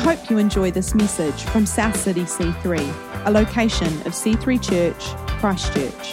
hope you enjoy this message from South City C3, a location of C3 Church, Christchurch.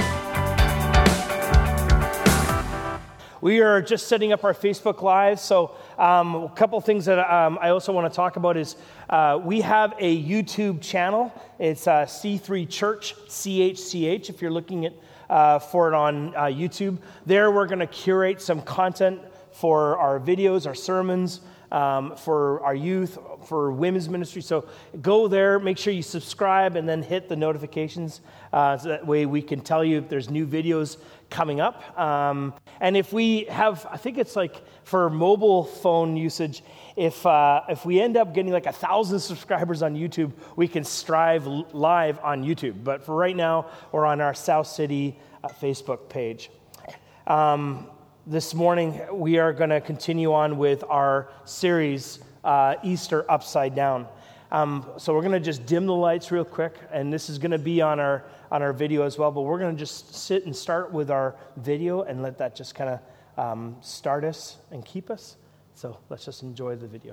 We are just setting up our Facebook Live, so a couple things that I also want to talk about is we have a YouTube channel. It's C3 Church, CHCH, if you're looking for it on YouTube. There we're going to curate some content for our videos, our sermons, for our youth, for women's ministry. So go there, make sure you subscribe, and then hit the notifications so that way we can tell you if there's new videos coming up. And if we have, I think it's like for mobile phone usage, if we end up getting like 1,000 subscribers on YouTube, we can strive live on YouTube. But for right now, we're on our South City Facebook page. This morning, we are going to continue on with our series, Easter Upside Down. So we're going to just dim the lights real quick, and this is going to be on our video as well, but we're going to just sit and start with our video and let that just kind of start us and keep us. So let's just enjoy the video.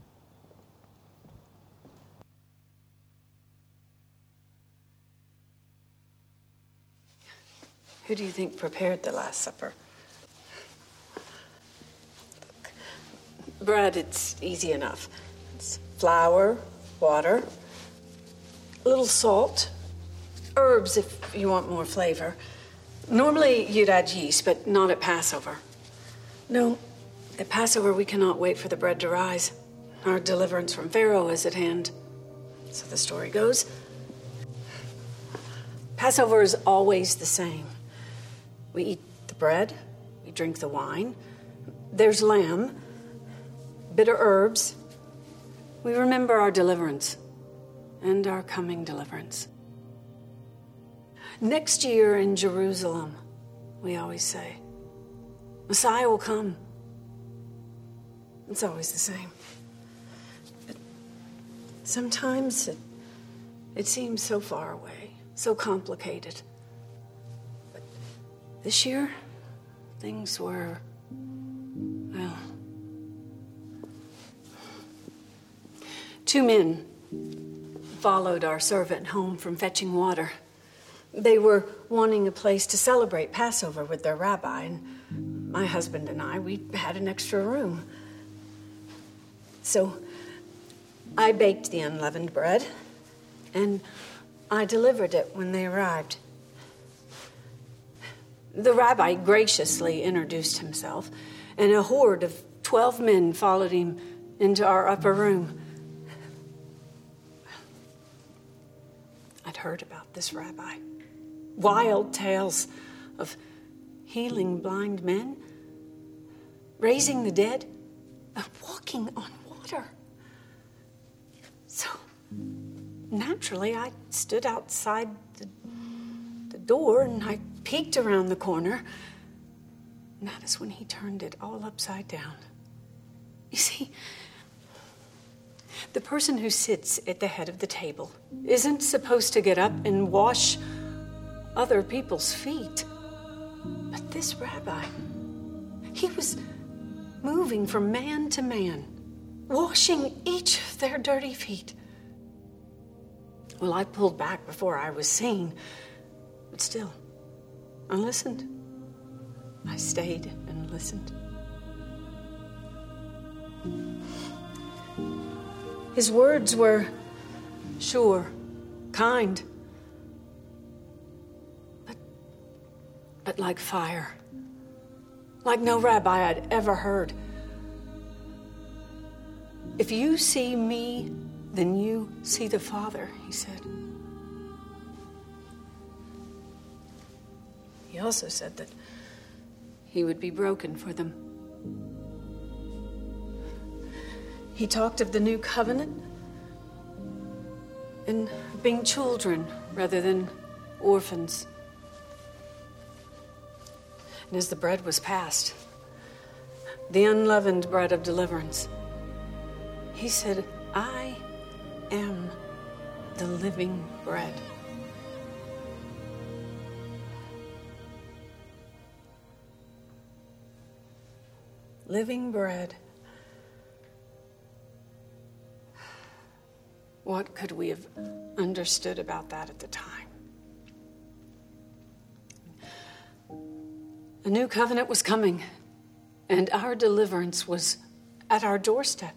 Who do you think prepared the Last Supper? Bread, it's easy enough. It's flour, water, a little salt, herbs if you want more flavor. Normally you'd add yeast, but not at Passover. No, at Passover we cannot wait for the bread to rise. Our deliverance from Pharaoh is at hand. So the story goes. Passover is always the same. We eat the bread, we drink the wine, there's lamb, bitter herbs. We remember our deliverance and our coming deliverance. Next year in Jerusalem, we always say, Messiah will come. It's always the same. But sometimes it seems so far away, so complicated. But this year, things were, well, 2 men followed our servant home from fetching water. They were wanting a place to celebrate Passover with their rabbi, and my husband and I, we had an extra room. So I baked the unleavened bread, and I delivered it when they arrived. The rabbi graciously introduced himself, and a horde of 12 men followed him into our upper room. I'd heard about this rabbi. Wild tales of healing blind men, raising the dead, walking on water. So, naturally, I stood outside the door and I peeked around the corner. And that is when he turned it all upside down. You see, the person who sits at the head of the table isn't supposed to get up and wash other people's feet. But this rabbi, he was moving from man to man, washing each of their dirty feet. Well, I pulled back before I was seen, but still, I listened. I stayed and listened. His words were sure, kind, but like fire, like no rabbi I'd ever heard. If you see me, then you see the Father, he said. He also said that he would be broken for them. He talked of the new covenant and being children rather than orphans. And as the bread was passed, the unleavened bread of deliverance, he said, I am the living bread. Living bread. What could we have understood about that at the time? A new covenant was coming, and our deliverance was at our doorstep.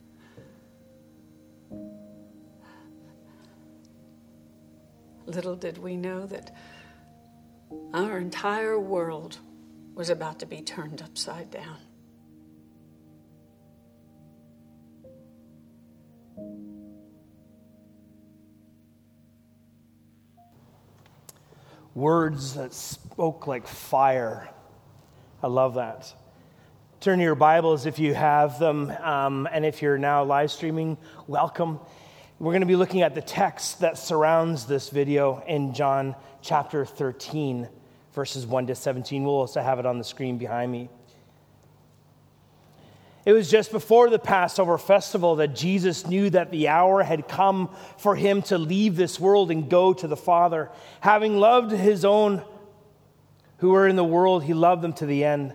Little did we know that our entire world was about to be turned upside down. Words that spoke like fire. I love that. Turn to your Bibles if you have them, and if you're now live streaming, welcome. We're going to be looking at the text that surrounds this video in John chapter 13, verses 1 to 17. We'll also have it on the screen behind me. It was just before the Passover festival that Jesus knew that the hour had come for him to leave this world and go to the Father. Having loved his own who were in the world, he loved them to the end.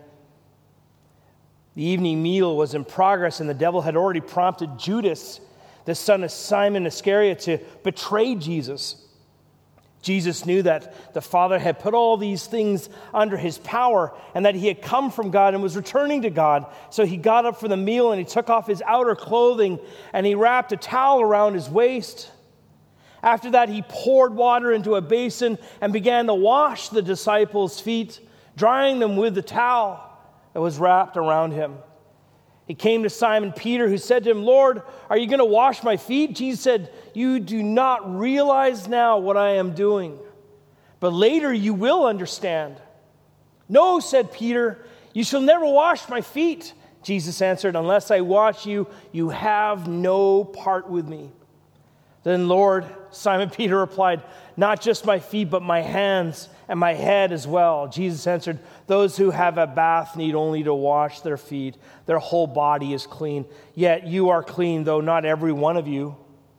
The evening meal was in progress, and the devil had already prompted Judas, the son of Simon Iscariot, to betray Jesus. Jesus knew that the Father had put all these things under his power and that he had come from God and was returning to God. So he got up for the meal and he took off his outer clothing and he wrapped a towel around his waist. After that, he poured water into a basin and began to wash the disciples' feet, drying them with the towel that was wrapped around him. He came to Simon Peter, who said to him, "Lord, are you going to wash my feet?" Jesus said, "You do not realize now what I am doing, but later you will understand." "No," said Peter, "you shall never wash my feet." Jesus answered, "Unless I wash you, you have no part with me." "Then, Lord," Simon Peter replied, "not just my feet, but my hands and my head as well." Jesus answered, "Those who have a bath need only to wash their feet. Their whole body is clean. Yet you are clean, though not every one of you."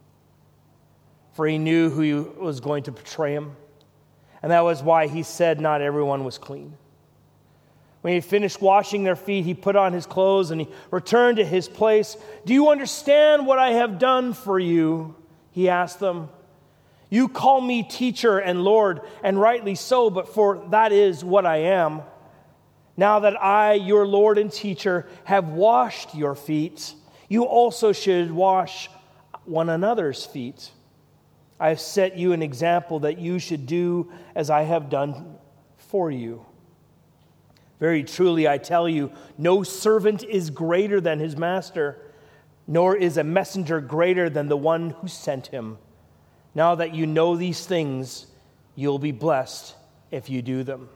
For he knew who was going to betray him. And that was why he said not everyone was clean. When he finished washing their feet, he put on his clothes and he returned to his place. "Do you understand what I have done for you?" he asked them. "You call me teacher and Lord, and rightly so, but for that is what I am. Now that I, your Lord and teacher, have washed your feet, you also should wash one another's feet. I have set you an example that you should do as I have done for you. Very truly, I tell you, no servant is greater than his master, nor is a messenger greater than the one who sent him. Now that you know these things, you'll be blessed if you do them."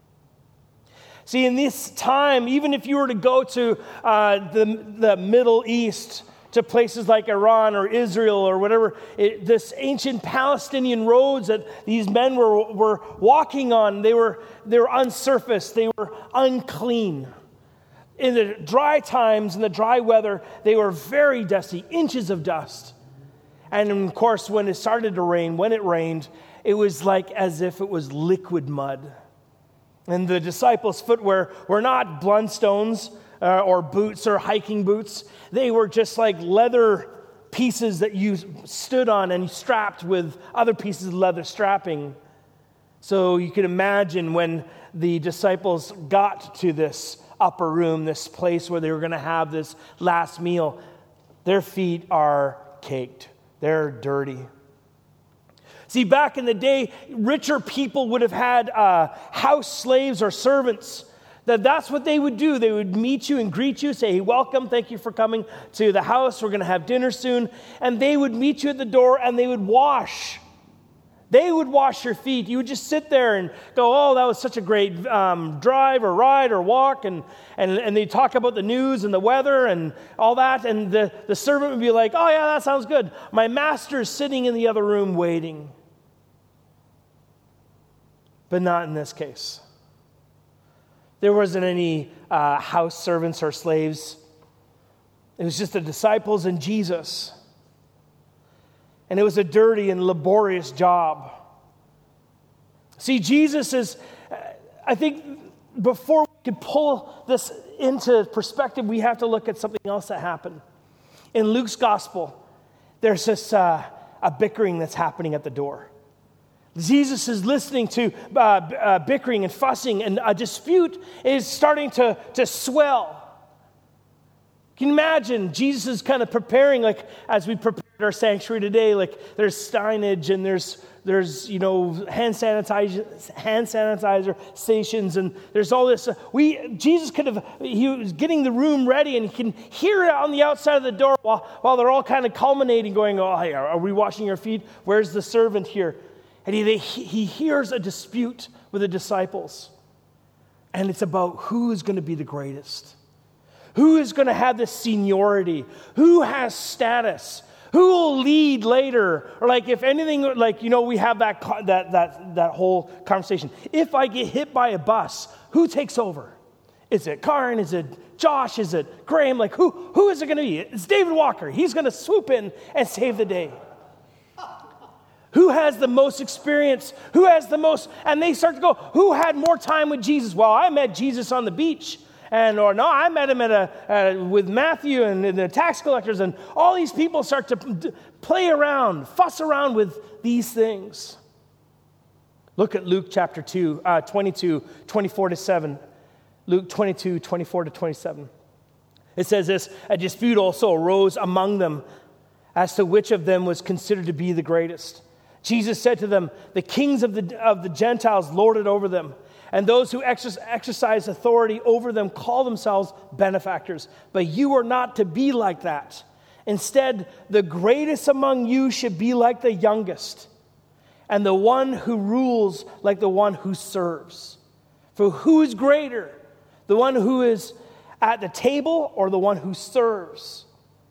See, in this time, even if you were to go to the Middle East, to places like Iran or Israel or whatever, this ancient Palestinian roads that these men were walking on, they were unsurfaced, they were unclean. In the dry times, in the dry weather, they were very dusty, inches of dust. And of course, when it started to rain, when it rained, it was like as if it was liquid mud. And the disciples' footwear were not Blundstones or boots or hiking boots. They were just like leather pieces that you stood on and strapped with other pieces of leather strapping. So you can imagine when the disciples got to this upper room, this place where they were going to have this last meal, their feet are caked. They're dirty. See, back in the day, richer people would have had house slaves or servants. That's what they would do. They would meet you and greet you, say, "Hey, welcome, thank you for coming to the house. We're going to have dinner soon." And they would meet you at the door and they would wash. They would wash your feet. You would just sit there and go, "Oh, that was such a great drive or ride or walk." And they'd talk about the news and the weather and all that. And the servant would be like, "Oh, yeah, that sounds good. My master's sitting in the other room waiting." But not in this case. There wasn't any house servants or slaves. It was just the disciples and Jesus. And it was a dirty and laborious job. See, Jesus is, I think, before we could pull this into perspective, we have to look at something else that happened. In Luke's gospel, there's this a bickering that's happening at the door. Jesus is listening to bickering and fussing, and a dispute is starting to swell. Can you imagine? Jesus is kind of preparing, like as we prepared our sanctuary today, like there's signage and there's hand sanitizer stations, and there's all this. He was getting the room ready, and he can hear it on the outside of the door while they're all kind of culminating, going, "Oh, hey, are we washing our feet? Where's the servant here?" And he hears a dispute with the disciples, and it's about who is going to be the greatest. Who is going to have this seniority? Who has status? Who will lead later? Or like if anything, we have that whole conversation. If I get hit by a bus, who takes over? Is it Karen? Is it Josh? Is it Graham? Like who is it going to be? It's David Walker. He's going to swoop in and save the day. Who has the most experience? Who has the most? And they start to go, who had more time with Jesus? Well, I met Jesus on the beach. I met him with Matthew and the tax collectors, and all these people start to play around, fuss around with these things. Look at Luke chapter 22, 24 to 7. Luke 22, 24 to 27. It says this, a dispute also arose among them as to which of them was considered to be the greatest. Jesus said to them, the kings of the Gentiles lord it over them, and those who exercise authority over them call themselves benefactors. But you are not to be like that. Instead, the greatest among you should be like the youngest, and the one who rules like the one who serves. For who is greater, the one who is at the table or the one who serves?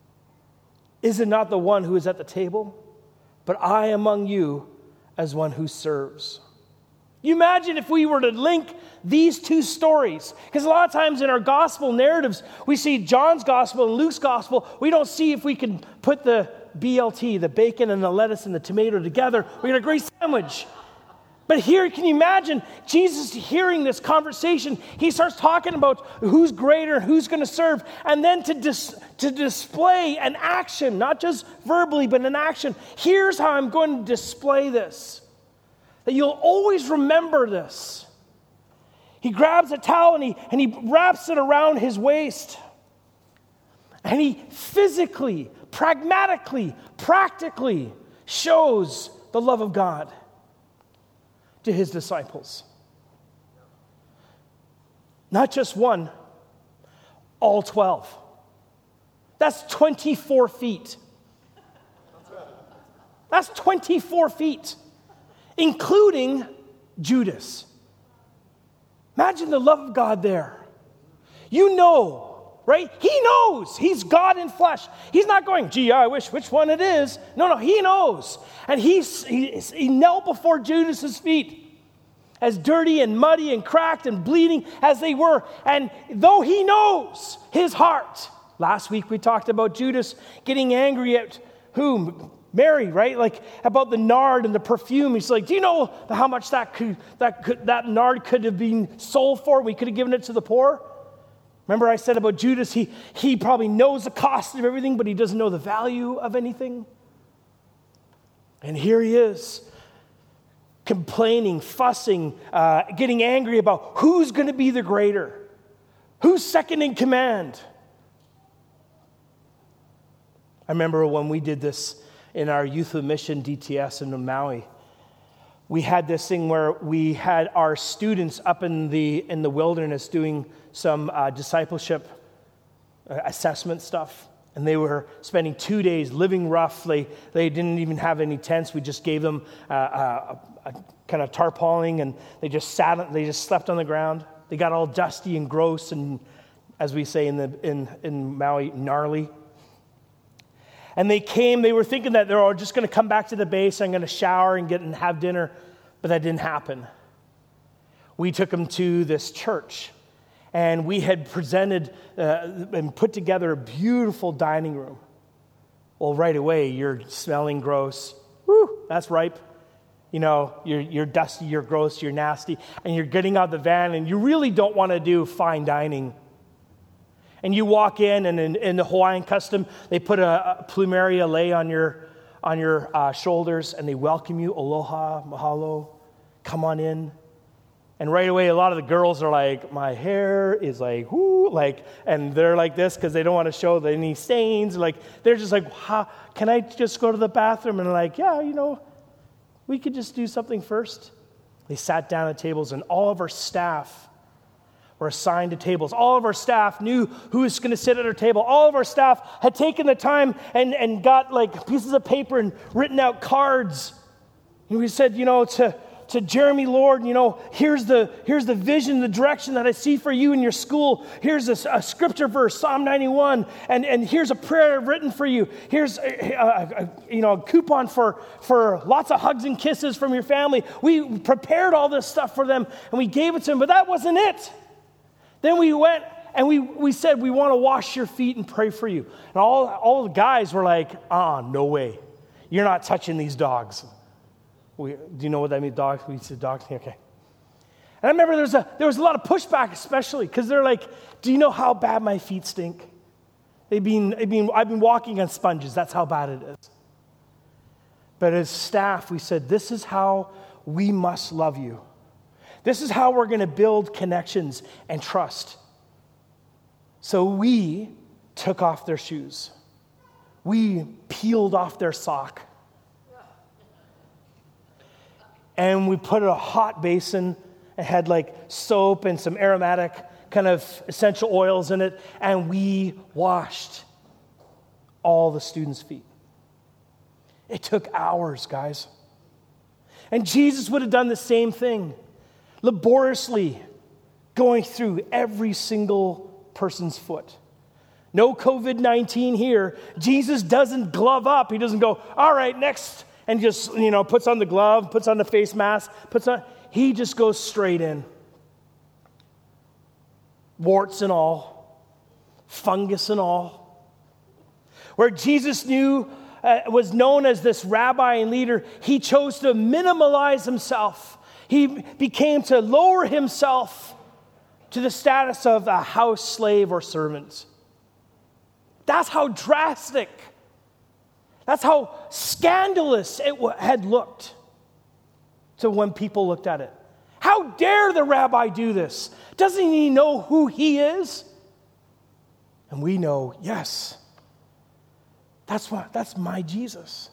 Is it not the one who is at the table? But I among you as one who serves. You imagine if we were to link these two stories, because a lot of times in our gospel narratives, we see John's gospel and Luke's gospel. We don't see if we can put the BLT, the bacon and the lettuce and the tomato together. We get a great sandwich. But here, can you imagine Jesus hearing this conversation? He starts talking about who's greater and who's going to serve. And then to display an action, not just verbally, but an action. Here's how I'm going to display this. That you'll always remember this. He grabs a towel and he wraps it around his waist. And he physically, pragmatically, practically shows the love of God to his disciples. Not just one, all 12. That's 24 feet. That's 24 feet. Including Judas. Imagine the love of God there. You know, right? He knows. He's God in flesh. He's not going, gee, I wish which one it is. No, he knows. And he knelt before Judas's feet, as dirty and muddy and cracked and bleeding as they were. And though he knows his heart, last week we talked about Judas getting angry at whom? Mary, right? Like about the nard and the perfume. He's like, do you know how much that nard could have been sold for? We could have given it to the poor. Remember I said about Judas, he probably knows the cost of everything, but he doesn't know the value of anything. And here he is, complaining, fussing, getting angry about who's going to be the greater, who's second in command. I remember when we did this in our Youth with Mission DTS in Maui. We had this thing where we had our students up in the wilderness doing some discipleship assessment stuff. And they were spending 2 days living rough. They didn't even have any tents. We just gave them a kind of tarpaulin, and they just slept on the ground. They got all dusty and gross and, as we say in Maui, gnarly. And they were thinking that they're all just going to come back to the base, I'm going to shower and have dinner, but that didn't happen. We took them to this church, and we had presented and put together a beautiful dining room. Well, right away, you're smelling gross. Woo, that's ripe. You know, you're dusty, you're gross, you're nasty, and you're getting out of the van, and you really don't want to do fine dining. And you walk in, and in the Hawaiian custom, they put a plumeria lei on your shoulders, and they welcome you. Aloha, mahalo, come on in. And right away, a lot of the girls are like, my hair is like, whoo, like, and they're like this because they don't want to show any stains. Like, they're just like, can I just go to the bathroom? And they're like, yeah, we could just do something first. They sat down at tables, and all of our staff were assigned to tables. All of our staff knew who was going to sit at our table. All of our staff had taken the time and got like pieces of paper and written out cards. And we said, to Jeremy, Lord, here's the vision, the direction that I see for you in your school. Here's a scripture verse, Psalm 91, and here's a prayer written for you. Here's a coupon for lots of hugs and kisses from your family. We prepared all this stuff for them, and we gave it to them, but that wasn't it. Then we went and we said, we want to wash your feet and pray for you. And all the guys were like, no way. You're not touching these dogs. Do you know what that means, dogs? We said dogs? Okay. And I remember there was a lot of pushback, especially, because they're like, do you know how bad my feet stink? I've been walking on sponges. That's how bad it is. But as staff, we said, this is how we must love you. This is how we're going to build connections and trust. So we took off their shoes. We peeled off their sock. And we put a hot basin and had like soap and some aromatic kind of essential oils in it. And we washed all the students' feet. It took hours, guys. And Jesus would have done the same thing, laboriously going through every single person's foot. No COVID-19 here. Jesus doesn't glove up. He doesn't go, all right, next. And just, puts on the glove, puts on the face mask, he just goes straight in. Warts and all, fungus and all. Where Jesus was known as this rabbi and leader, he chose to minimalize himself. He became to lower himself to the status of a house slave or servant. That's how drastic. That's how scandalous it had looked to when people looked at it. How dare the rabbi do this? Doesn't he know who he is? And we know, yes, that's my Jesus.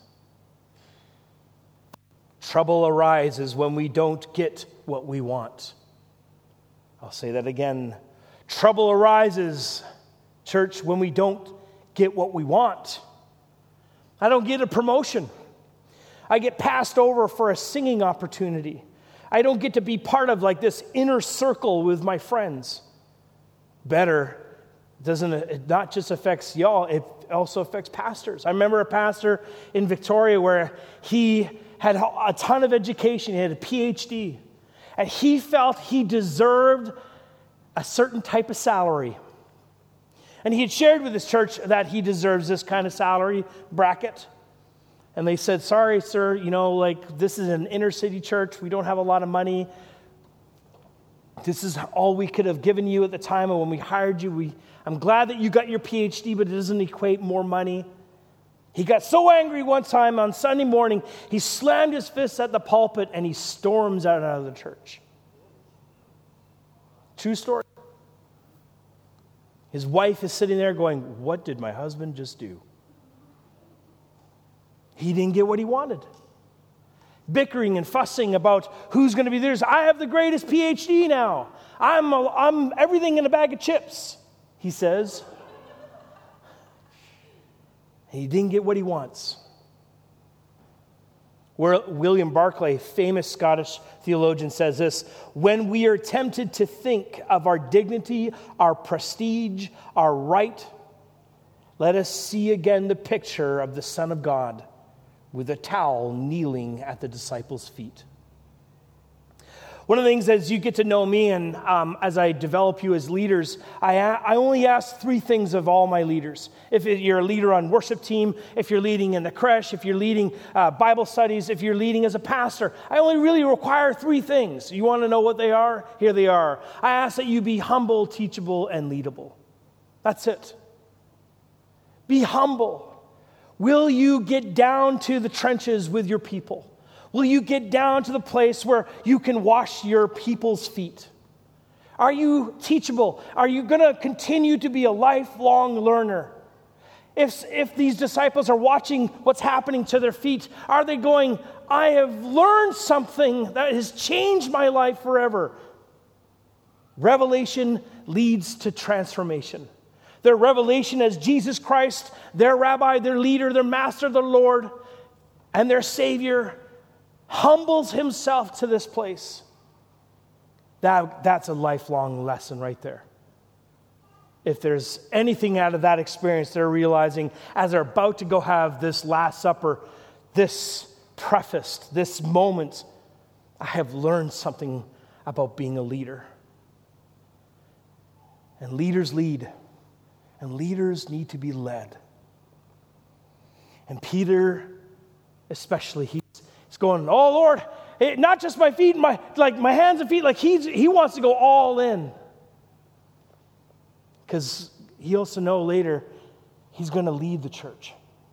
Trouble arises when we don't get what we want. I'll say that again. Trouble arises, church, when we don't get what we want. I don't get a promotion. I get passed over for a singing opportunity. I don't get to be part of like this inner circle with my friends. Better, it not just affects y'all, it also affects pastors. I remember a pastor in Victoria where he had a ton of education. He had a PhD. And he felt he deserved a certain type of salary. And he had shared with his church that he deserves this kind of salary bracket. And they said, sorry, sir, this is an inner city church. We don't have a lot of money. This is all we could have given you at the time when we hired you. I'm glad that you got your PhD, but it doesn't equate more money. He got so angry one time on Sunday morning, he slammed his fist at the pulpit and he storms out of the church. True story. His wife is sitting there going, what did my husband just do? He didn't get what he wanted. Bickering and fussing about who's going to be theirs. I have the greatest PhD now. I'm everything in a bag of chips, he says. He didn't get what he wants. William Barclay, famous Scottish theologian, says this: when we are tempted to think of our dignity, our prestige, our right, let us see again the picture of the Son of God with a towel kneeling at the disciples' feet. One of the things as you get to know me and as I develop you as leaders, I only ask three things of all my leaders. If you're a leader on worship team, if you're leading in the creche, if you're leading Bible studies, if you're leading as a pastor, I only really require three things. You want to know what they are? Here they are. I ask that you be humble, teachable, and leadable. That's it. Be humble. Will you get down to the trenches with your people? Will you get down to the place where you can wash your people's feet? Are you teachable? Are you going to continue to be a lifelong learner? If these disciples are watching what's happening to their feet, are they going, I have learned something that has changed my life forever? Revelation leads to transformation. Their revelation as Jesus Christ, their rabbi, their leader, their master, their Lord, and their Savior humbles himself to this place. That's a lifelong lesson right there. If there's anything out of that experience, they're realizing as they're about to go have this Last Supper, this prefaced, this moment, I have learned something about being a leader. And leaders lead. And leaders need to be led. And Peter, especially, he's going, oh Lord, not just my feet, my hands and feet, like he wants to go all in. Because he also knows later he's going to lead the church.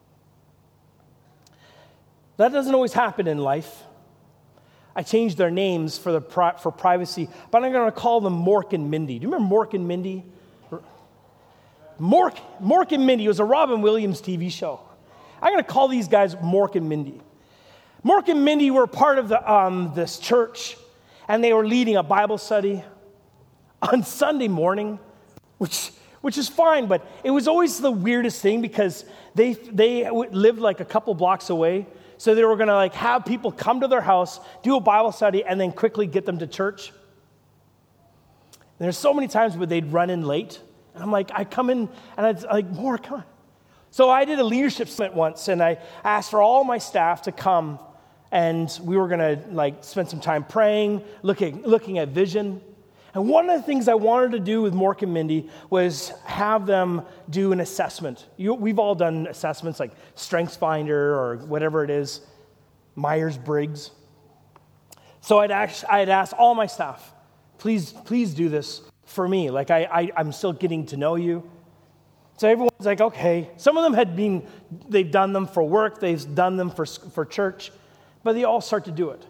That doesn't always happen in life. I changed their names for privacy, but I'm going to call them Mork and Mindy. Do you remember Mork and Mindy? Mork and Mindy was a Robin Williams TV show. I'm going to call these guys Mork and Mindy. Mork and Mindy were part of this church, and they were leading a Bible study on Sunday morning, which is fine, but it was always the weirdest thing because they lived like a couple blocks away, so they were going to have people come to their house, do a Bible study, and then quickly get them to church. And there's so many times where they'd run in late, and I'm like, I come in, and I'd like, more, come on. So I did a leadership summit once, and I asked for all my staff to come, and we were going to spend some time praying, looking at vision. And one of the things I wanted to do with Mork and Mindy was have them do an assessment. We've all done assessments like StrengthsFinder or whatever it is, Myers-Briggs. So I'd ask all my staff, please do this for me. I'm still getting to know you. So everyone's like, okay. Some of them they've done them for work, they've done them for church, but they all start to do it.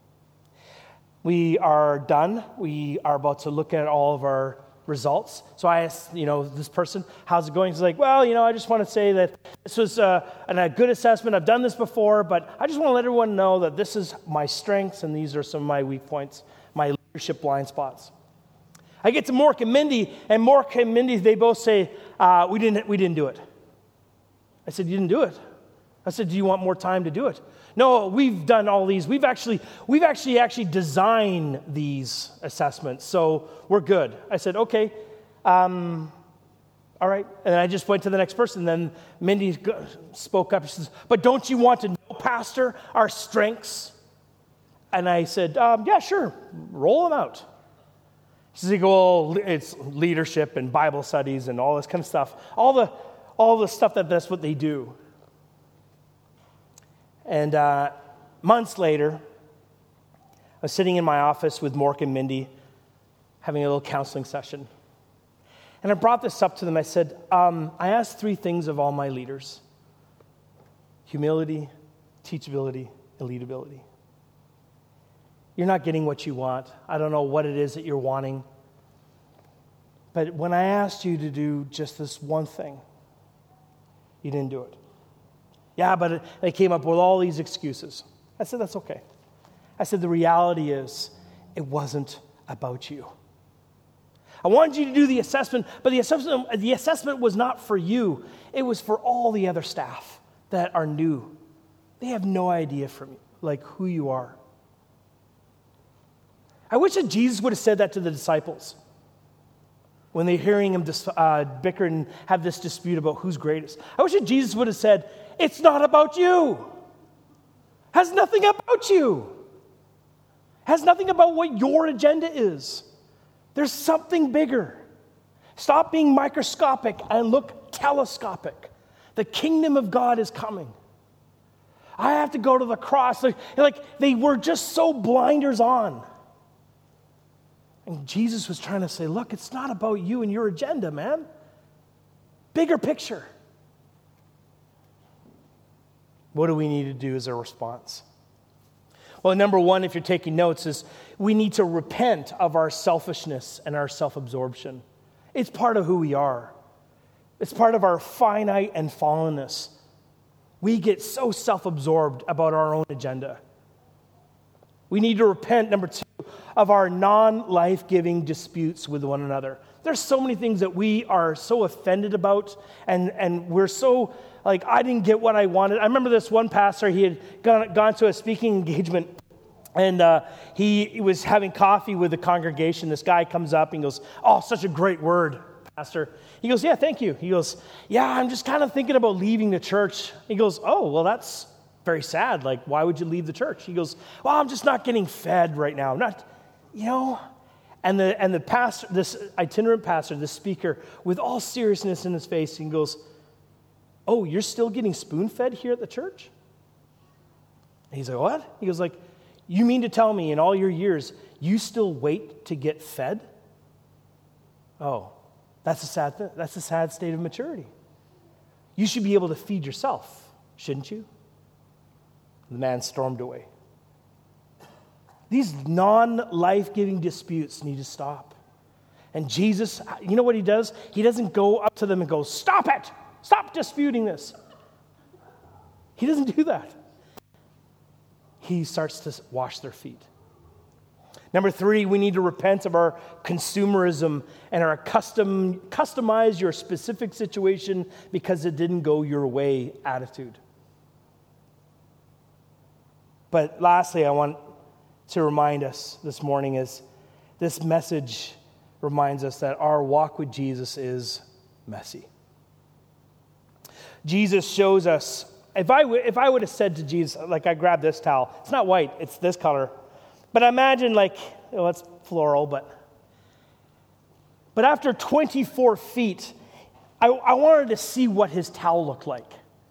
We are done. We are about to look at all of our results. So I asked, this person, how's it going? He's like, well, I just want to say that this was a good assessment. I've done this before, but I just want to let everyone know that this is my strengths and these are some of my weak points, my leadership blind spots. I get to Mork and Mindy, they both say, we didn't do it. I said, you didn't do it? I said, do you want more time to do it? No, we've done all these. We've actually designed these assessments, so we're good. I said, okay, all right. And I just went to the next person. Then Mindy spoke up. She says, but don't you want to know, Pastor, our strengths? And I said, yeah, sure. Roll them out. She said, well, it's leadership and Bible studies and all this kind of stuff. All the stuff that's what they do. And months later, I was sitting in my office with Mork and Mindy, having a little counseling session. And I brought this up to them. I said, I asked 3 things of all my leaders: humility, teachability, and leadability. You're not getting what you want. I don't know what it is that you're wanting. But when I asked you to do just this one thing, you didn't do it. Yeah, but they came up with all these excuses. I said, that's okay. I said, the reality is, it wasn't about you. I wanted you to do the assessment, but the assessment was not for you. It was for all the other staff that are new. They have no idea who you are. I wish that Jesus would have said that to the disciples when they're hearing him bicker and have this dispute about who's greatest. I wish that Jesus would have said, it's not about you. Has nothing about you. Has nothing about what your agenda is. There's something bigger. Stop being microscopic and look telescopic. The kingdom of God is coming. I have to go to the cross. They were just so blinders on. And Jesus was trying to say, look, it's not about you and your agenda, man. Bigger picture. What do we need to do as a response? Well, number one, if you're taking notes, is we need to repent of our selfishness and our self-absorption. It's part of who we are. It's part of our finite and fallenness. We get so self-absorbed about our own agenda. We need to repent, number two, of our non-life-giving disputes with one another. There's so many things that we are so offended about, and we're so, like, I didn't get what I wanted. I remember this one pastor, he had gone to a speaking engagement, and he was having coffee with the congregation. This guy comes up and goes, "Oh, such a great word, Pastor." He goes, "Yeah, thank you." He goes, "Yeah, I'm just kind of thinking about leaving the church." He goes, "Oh, well, that's very sad. Like, why would you leave the church?" He goes, "Well, I'm just not getting fed right now. I'm not, you know." And the pastor, this itinerant pastor, this speaker, with all seriousness in his face, he goes, "Oh, you're still getting spoon-fed here at the church?" And he's like, "What?" He goes, "Like, you mean to tell me in all your years, you still wait to get fed?" Oh, that's a sad state of maturity. You should be able to feed yourself, shouldn't you? The man stormed away. These non-life-giving disputes need to stop. And Jesus, you know what he does? He doesn't go up to them and go, "Stop it! Stop disputing this." He doesn't do that. He starts to wash their feet. Number three, we need to repent of our consumerism and our customize your specific situation because it didn't go your way attitude. But lastly, I want to remind us this morning is this message reminds us that our walk with Jesus is messy. Jesus shows us, if I would have said to Jesus, like, I grabbed this towel, it's not white, it's this color. But imagine, like, oh, it's floral, but after 24 feet, I wanted to see what his towel looked like.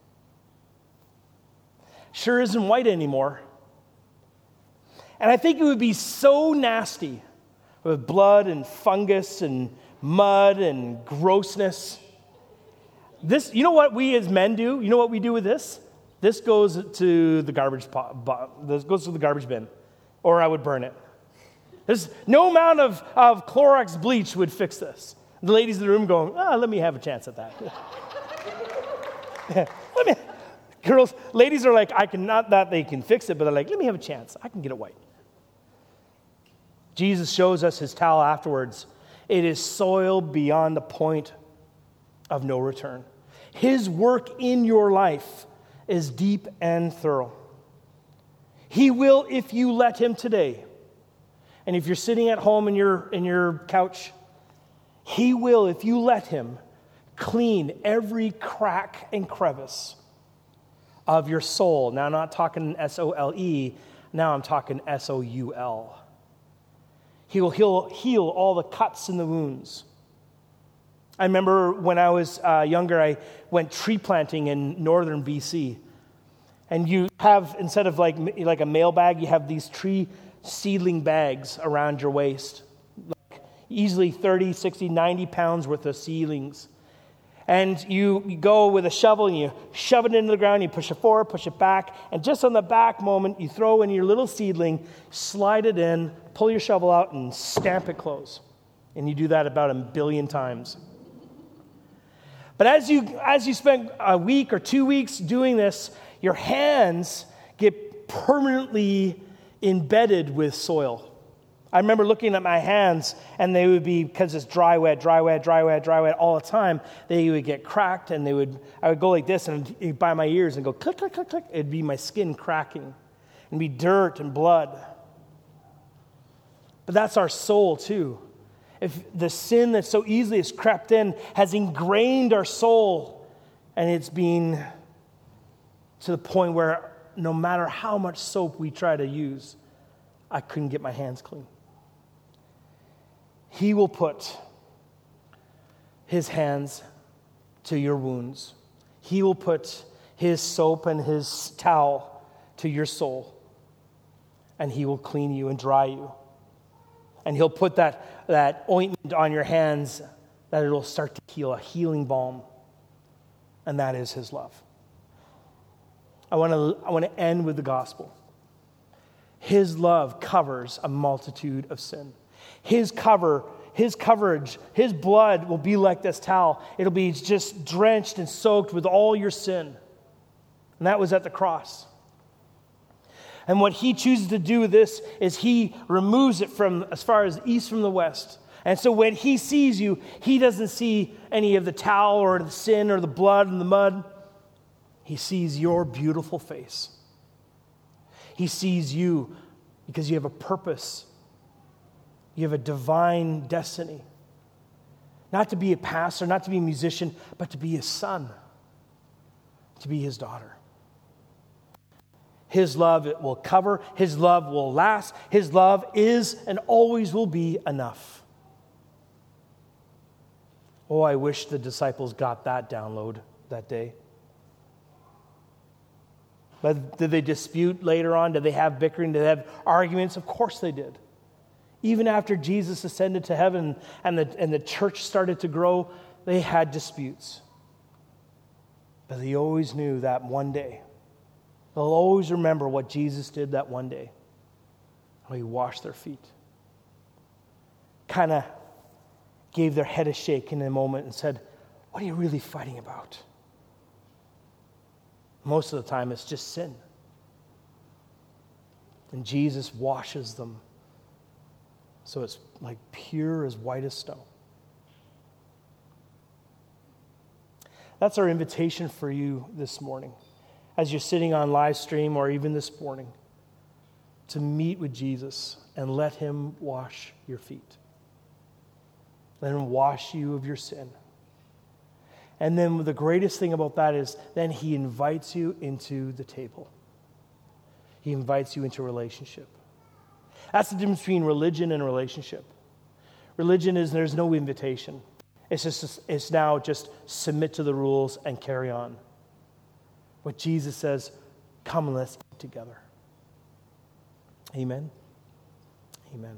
Sure isn't white anymore. And I think it would be so nasty with blood and fungus and mud and grossness. This, you know what we as men do? You know what we do with this? This goes to the garbage pot. This goes to the garbage bin, or I would burn it. There's no amount of Clorox bleach would fix this. The ladies in the room going, let me have a chance at that. Girls, ladies are like, not that they can fix it, but they're like, let me have a chance. I can get it white. Jesus shows us his towel afterwards. It is soiled beyond the point of no return. His work in your life is deep and thorough. He will, if you let him today. And if you're sitting at home in your couch, he will, if you let him, clean every crack and crevice of your soul. Now, I'm not talking S-O-L-E. Now I'm talking S-O-U-L. He will heal all the cuts and the wounds. I remember when I was younger, I went tree planting in northern BC. And you have, instead of like a mail bag, you have these tree seedling bags around your waist. Like easily 30, 60, 90 pounds worth of seedlings. And you go with a shovel and you shove it into the ground, you push it forward, push it back, and just on the back moment, you throw in your little seedling, slide it in, pull your shovel out, and stamp it close. And you do that about 1 billion times. But as you spend a week or 2 weeks doing this, your hands get permanently embedded with soil. I remember looking at my hands, and they would be, because it's dry, wet all the time, they would get cracked, and I would go like this, and by my ears, and go click, click, click, click. It'd be my skin cracking, and be dirt and blood. But that's our soul too. If the sin that so easily has crept in has ingrained our soul, and it's been to the point where no matter how much soap we try to use, I couldn't get my hands clean. He will put his hands to your wounds. He will put his soap and his towel to your soul. And he will clean you and dry you. And he'll put that ointment on your hands that it'll start to heal, a healing balm. and that is his love. I want to end with the gospel. His love covers a multitude of sin. His coverage, his blood will be like this towel. It'll be just drenched and soaked with all your sin. And that was at the cross. And what he chooses to do with this is he removes it from as far as east from the west. And so when he sees you, he doesn't see any of the towel or the sin or the blood and the mud. He sees your beautiful face. He sees you because you have a purpose. You have a divine destiny. Not to be a pastor, not to be a musician, but to be his son, to be his daughter. His love, it will cover. His love will last. His love is and always will be enough. Oh, I wish the disciples got that download that day. But did they dispute later on? Did they have bickering? Did they have arguments? Of course they did. Even after Jesus ascended to heaven and the church started to grow, they had disputes. But they always knew that one day, they'll always remember what Jesus did that one day. How he washed their feet. Kind of gave their head a shake in a moment and said, what are you really fighting about? Most of the time, it's just sin. And Jesus washes them so it's like pure as white as snow. That's our invitation for you this morning, as you're sitting on live stream or even this morning, to meet with Jesus and let him wash your feet. Let him wash you of your sin. And then the greatest thing about that is then he invites you into the table. He invites you into a relationship. That's the difference between religion and relationship. Religion is there's no invitation. It's now just submit to the rules and carry on. But Jesus says, come and let's eat together. Amen. Amen.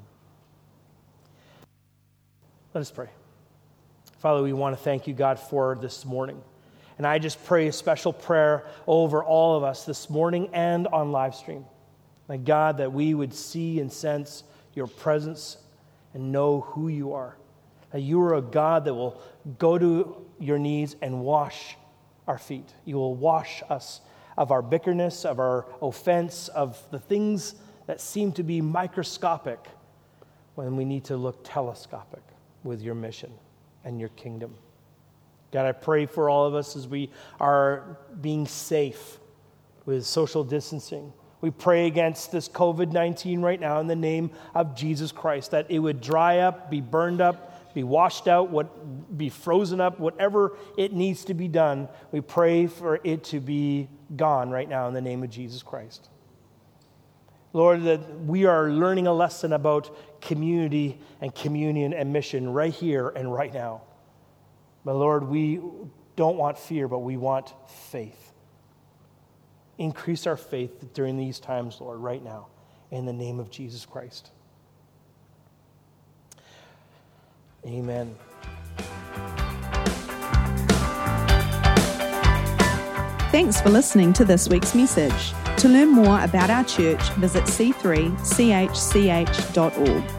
Let us pray. Father, we want to thank you, God, for this morning. And I just pray a special prayer over all of us this morning and on live stream. My God, that we would see and sense your presence and know who you are. That you are a God that will go to your knees and wash our feet. You will wash us of our bickerness, of our offense, of the things that seem to be microscopic when we need to look telescopic with your mission and your kingdom. God, I pray for all of us as we are being safe with social distancing. We pray against this COVID-19 right now in the name of Jesus Christ, that it would dry up, be burned up, be washed out, be frozen up, whatever it needs to be done. We pray for it to be gone right now in the name of Jesus Christ. Lord, that we are learning a lesson about community and communion and mission right here and right now. But Lord, we don't want fear, but we want faith. Increase our faith during these times, Lord, right now, in the name of Jesus Christ. Amen. Thanks for listening to this week's message. To learn more about our church, visit c3chch.org.